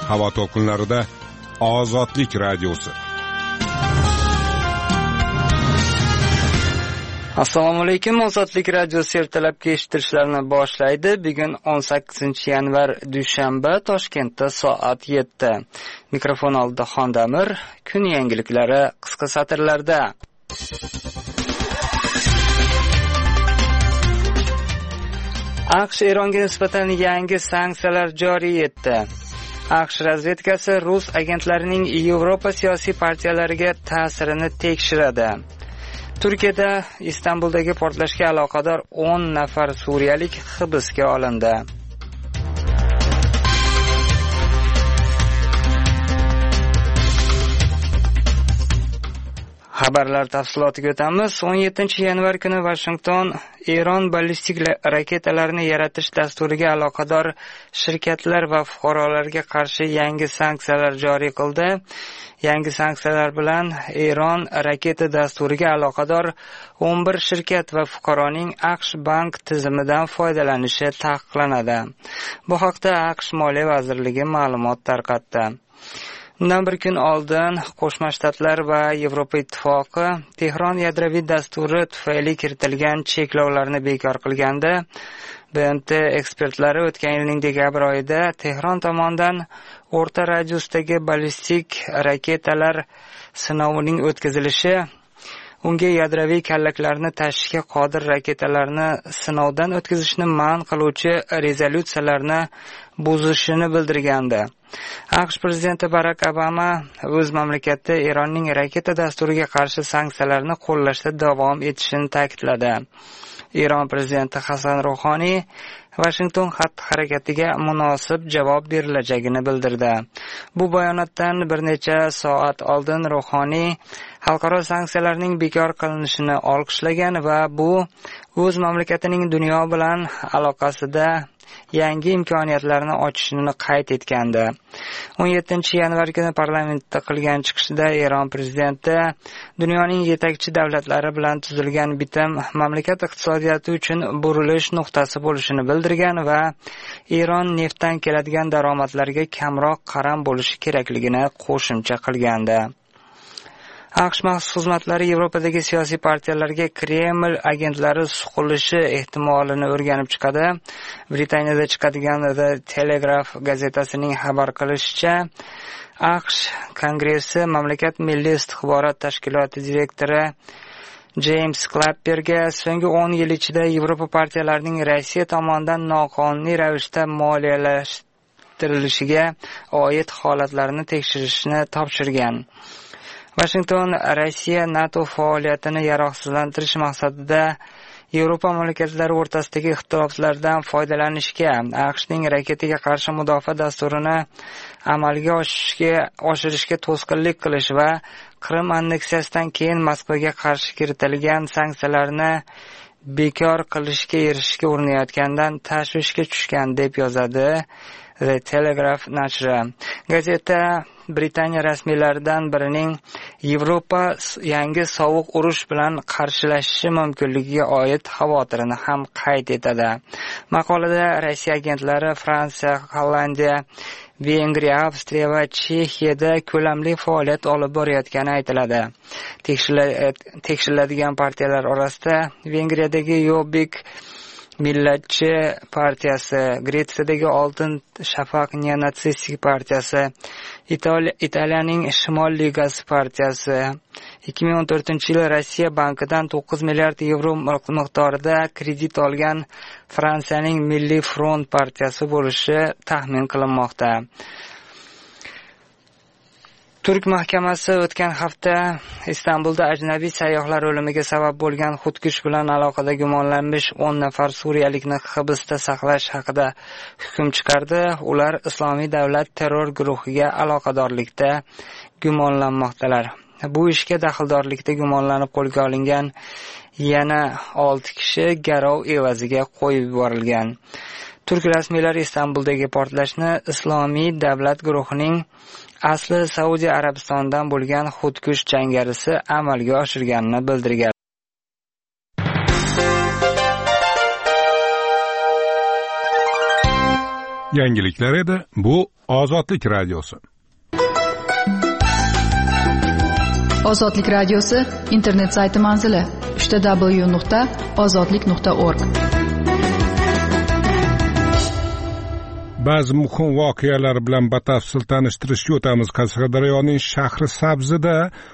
havo to'lqinlarida Ozodlik radiosi. Assalomu alaykum. Ozodlik radiosi ertalabki eshittirishlarni boshlaydi. Bugun 18-yanvar dushanba, Toshkentda soat 7. Mikrofon oldida Xondamir. Kun yangiliklari qisqa satrlarda. AQSh Eronga nisbatan yangi sanksiyalar joriy etdi. AQSh razvedkasi rus agentlarining Yevropa siyosiy partiyalariga ta'sirini tekshiradi. Turkiyada Istanbuldagi portlashga aloqador 10 nafar suriyalik hibsga olindi. Xabarlar tafsilotiga o'tamiz. 17-yanvar kuni Washington Eron ballistik raketalarni yaratish dasturiga aloqador shirkatlar va fuqarolarga qarshi yangi sanksiyalar joriy qildi. Yangi sanksiyalar bilan Eron raketa dasturiga aloqador 11 shirkat va fuqaroning AQSh bank tizimidan foydalanishi taqiqlanadi. Bu haqda AQSh Moliya vazirligi ma'lumot tarqatdi. Undan bir kun oldin Qo'shma Shtatlar va Yevropa Ittifoqi Tehron yadroviy dasturi tufayli kiritilgan cheklovlarni bekor qilganda, BMT ekspertlari o'tgan yilning dekabr oyida Tehron tomonidan o'rta radiusdagi ballistik raketalar sinovining o'tkazilishi, unga yadroviy kallaklarni tashishga qodir raketalarni sinovdan o'tkazishni man qiluvchi rezolyutsiyalarni buzishini bildirgandi. AQSh prezidenti Barak Obama o'z mamlakatida Eronning raketa dasturiga qarshi sanksiyalarni qo'llashda davom etishini ta'kidladi. Eron prezidenti Hasan Ruhoniy Washington xatti-harakatiga munosib javob berilajagini bildirdi. Bu bayonotdan bir necha soat oldin Ruhoniy xalqaro sanksiyalarning bekor qilinishini olqishlagan va bu o'z mamlakatining dunyo bilan aloqasida yangi imkoniyatlarni ochishini qayd etgandi. 17-yanvar kuni parlamentda qilgan chiqishida Eron prezidenti dunyoning yetakchi davlatlari bilan tuzilgan bitim mamlakat iqtisodiyoti uchun burilish nuqtasi bo'lishini bildirgan va Eron neftdan keladigan daromadlarga kamroq qaram bo'lishi kerakligini qo'shimcha qilgandi. AQSh maxsus xizmatlari Yevropadagi siyosiy partiyalarga Kreml agentlari suqilishi ehtimolini o'rganib chiqadi. Britaniyada chiqadigan The Telegraph gazetasining xabar qilishicha, AQSh Kongressi mamlakat milliy istixborot tashkiloti direktori James Clapperga so'nggi 10 yil ichida Yevropa partiyalarining Rossiya tomonidan noqonuniy ravishda moliyalashtirishiga oid holatlarni tekshirishni topshirgan. Washington Rossiya NATO faoliyatini yaroqsizlantirish maqsadida Yevropa mamlakatlari o'rtasidagi ixtiloflardan foydalanishga, AQShning raketaga qarshi mudofaa dasturini amalga oshirishga to'sqinlik qilish va Qrim anneksiyasidan keyin Moskvaga qarshi kiritilgan sanksiyalarni bekor qilishga erishishga urinayotgandan tashvishga tushgan deb yozadi The Telegraph nashri. Gazeta Britaniya rasmiylaridan birining Yevropa yangi sovuq urush bilan qarshilashishi mumkinligiga oid xavotirini ham qayd etadi. Maqolada Rossiya agentlari Fransiya, Gollandiya, Vengriya, Avstriya va Chexiyada ko'lamli faoliyat olib borayotgani aytiladi. Tekshiriladigan partiyalar orasida Vengriyadagi Jobbik Millatchi partiyasi, Gretsiyadagi Oltin shafaq neonatsistik partiyasi, Italiyaning Shimol ligasi partiyasi, 2014-yil Rossiya bankidan 9 milliard yevro miqdorida kredit olgan Fransiyaning Milliy front partiyasi bo'lishi taxmin qilinmoqda. Turk mahkamasi o'tgan hafta Istanbulda ajnabiy sayyohlar o'limiga sabab bo'lgan xudkush bilan aloqada gumonlanmish 10 nafar suriyalikni hibsda saqlash haqida hukm chiqardi. Ular Islomiy davlat terror guruhiga aloqadorlikda gumonlanmoqdalar. Bu ishga daxldorlikda gumonlanib qo'lga olingan yana 6 kishi garov evaziga qo'yib yuborilgan. Turk rasmiylari Istanbuldagi portlashni Islomiy davlat guruhining asli Saudiya Arabistonidan bo'lgan xudkush jangarisi amalga oshirganini bildirgan. Yangiliklar edi. Bu Ozodlik radiosi. Ozodlik radiosi internet sayti manzili www.ozodlik.org. Ba'zi muhim voqealar bilan batafsil tanishtirishga o'tamiz. Qashqadaryoning shahri Sabzida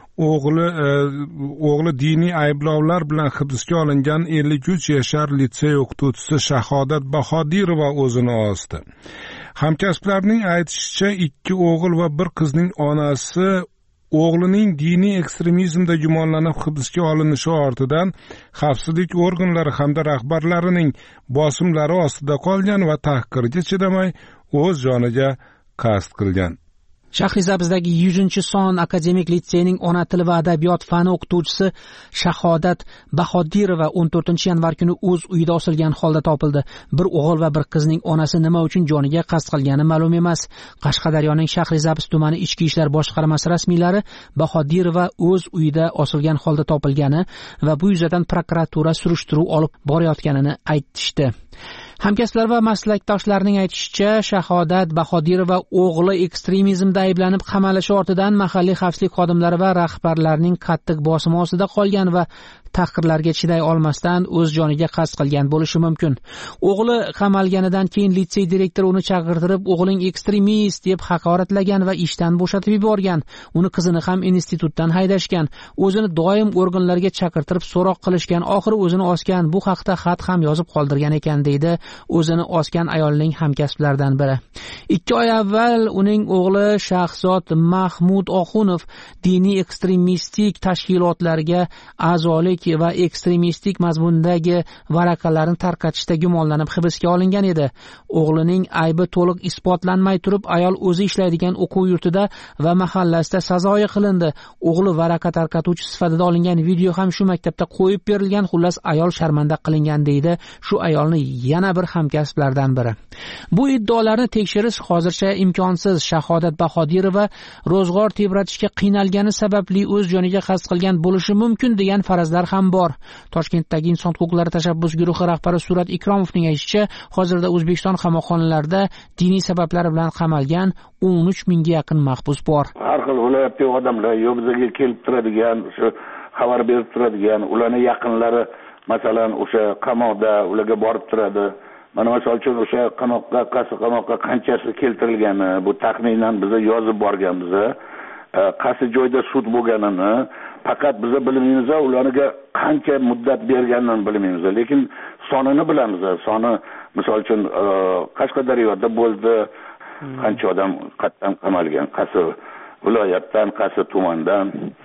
o'g'li diniy ayblovlar bilan hibsga olingan 53 yashar litsey o'qituvchisi Shahodat Bahodirova o'zini osdi. Hamkasblarning aytishicha, 2 o'g'il va 1 qizning onasi o'g'lining diniy ekstremizmda gumonlanib hibsga olinishi ortidan xavfsizlik organlari hamda rahbarlarining bosimlari ostida qolgan va tahqirga chidamay o'z joniga qasd qilgan. Shahrisabzdagi 100-son akademik litseyning ona tili va adabiyot fani o'qituvchisi Shahodat Bahodirova 14-yanvar kuni o'z uyida osilgan holda topildi. Bir o'g'il va bir qizning onasi nima uchun joniga qasd qilgani ma'lum emas. Qashqadaryoning Shahrisabz tumani ichki ishlar boshqarmasi rasmiylari Bahodirova o'z uyida osilgan holda topilgani va bu yuzasidan prokuratura surishtiruv olib borayotganini aytishdi. Hamkasblar va maslakdoshlarning aytishicha, Shahodat Bahodirova o'g'li ekstremizmda ayblanib qamalishi ortidan mahalliy xavfsizlik xodimlari va rahbarlarning qattiq bosimi ostida qolgan va tahqirlarga chiday olmasdan o'z joniga qasd qilgan bo'lishi mumkin. O'g'li qamalganidan keyin litsey direktori uni chaqirtirib, o'g'ling ekstremist deb haqoratlagan va ishdan bo'shatib yuborgan. Uni qizini ham institutdan haydashgan. O'zini doim organlarga chaqirtirib so'roq qilishgan. Oxiri o'zini osgan. Bu haqda xat ham yozib qoldirgan ekan, deydi o'zini osgan ayolning hamkasblaridan biri. 2 oy avval uning o'g'li Shahzod Mahmud Oxunov diniy ekstremistik tashkilotlarga a'zolik va ekstremistik mazmundagi varaqalarni tarqatishda gumonlanib hibsga olingan edi. O'g'lining aybi to'liq isbotlanmay turib, ayol o'zi ishlaydigan o'quv yurtida va mahallasida sazoyi qilindi. O'g'li varaqa tarqatuvchi sifatida olingan video ham shu maktabda qo'yib berilgan. Xullas, ayol sharmanda qilingan, deydi shu ayolni yana bir hamkasblardan biri. Bu iddaolarni tekshirish hozircha imkonsiz. Shahodat Bahodirova ro'zg'or tebratishga qiynalgani sababli o'z joniga qasd qilgan bo'lishi mumkin degan farazlar ham bor. Toshkentdagi Inson huquqlari tashabbus guruhi rahbari Surat Ikromovning aytishicha, hozirda O'zbekiston qamoqxonalarida diniy sabablar bilan qamalgan 13 mingga yaqin mahbus bor. Har xil viloyatdagi odamlar bizga kelib turadigan, shu xabar berib turadigan, ularning yaqinlari masalan o'sha qamoqda ularga borib turadi. Mana misol uchun o'sha qamoqqa qanchasi keltirilgani, bu taxminan biz yozib borganmiz. Qaysi joyda sud bo'lganini faqat biz bilmaymiz, ularga qancha muddat berganini bilmaymiz, lekin sonini bilamiz. Soni misol uchun Qashqadaryoda bo'ldi, qancha odam qatdan qamalgan, qaysi viloyatdan, qaysi tumandan,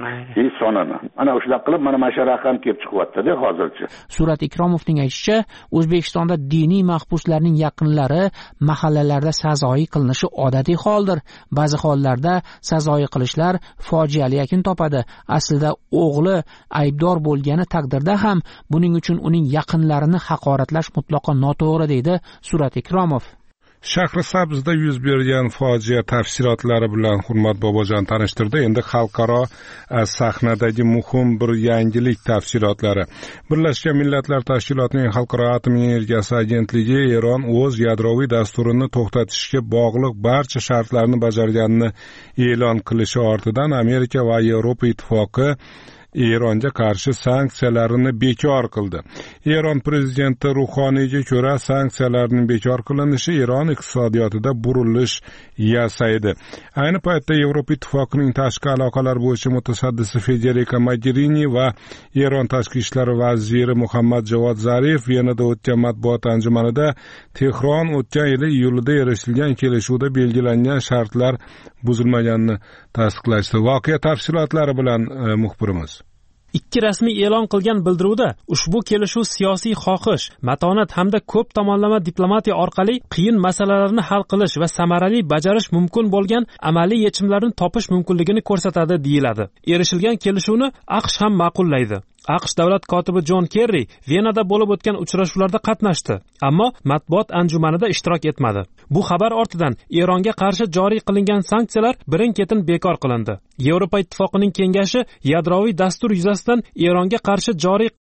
sonini. Mana o'shalar qilib, mana shu raqam kelib chiqyapti-da hozircha. Surat Ikromovning aytishicha, O'zbekistonda diniy mahbuslarning yaqinlari mahallalarda sazoyi qilinishi odatiy holdir. Ba'zi hollarda sazoyi qilishlar fojiali yakun topadi. Aslida o'g'li aybdor bo'lgani taqdirda ham buning uchun uning yaqinlarini haqoratlash mutlaqo noto'g'ri, deydi Surat Ikromov. Shahrisabzda yuz bergan fojia tafsilotlari bilan Hurmat Bobojon tanishtirdi. Endi xalqaro sahnadagi muhim bir yangilik tafsilotlari. Birlashgan Millatlar Tashkilotining Xalqaro atom energiyasi agentligi Eron o'z yadroviy dasturini to'xtatishga bog'liq barcha shartlarni bajarganini e'lon qilishi ortidan Amerika va Yevropa ittifoqi Eronga qarshi sanksiyalarni bekor qildi. Eron prezidenti Ruhoniyga ko'ra, sanksiyalarning bekor qilinishi Eron iqtisodiyotida burilish yasaydi. Ayni paytda Yevropa ittifoqining tashqi aloqalar bo'yicha mutasaddisi Federica Mogherini va Eron tashqi ishlar vaziri Muhammad Javod Zarif Venada o'tgan matbuot anjumanida Tehron o'tgan yil iyulida erishilgan kelishuvda belgilangan shartlar buzilmaganini tasdiqlashdi. Voqea tafsilotlari bilan muxbirimiz. Ikki rasmiy e'lon qilgan bildiruvda ushbu kelishuv siyosiy xohish, matonat hamda ko'p tomonlama diplomatiya orqali qiyin masalalarni hal qilish va samarali bajarish mumkin bo'lgan amaliy yechimlarni topish mumkinligini ko'rsatadi, deyiladi. Erishilgan kelishuvni AQSh ham ma'qullaydi. AQSh davlat kotibi Jon Kerri Venada bo'lib o'tgan uchrashuvlarda qatnashdi, ammo matbuot anjumanida ishtirok etmadi. Bu xabar ortidan Eronga qarshi joriy qilingan sanksiyalar birin-ketin bekor qilindi. Yevropa ittifoqining kengashi yadroviy dastur yuzasidan Eronga qarshi joriy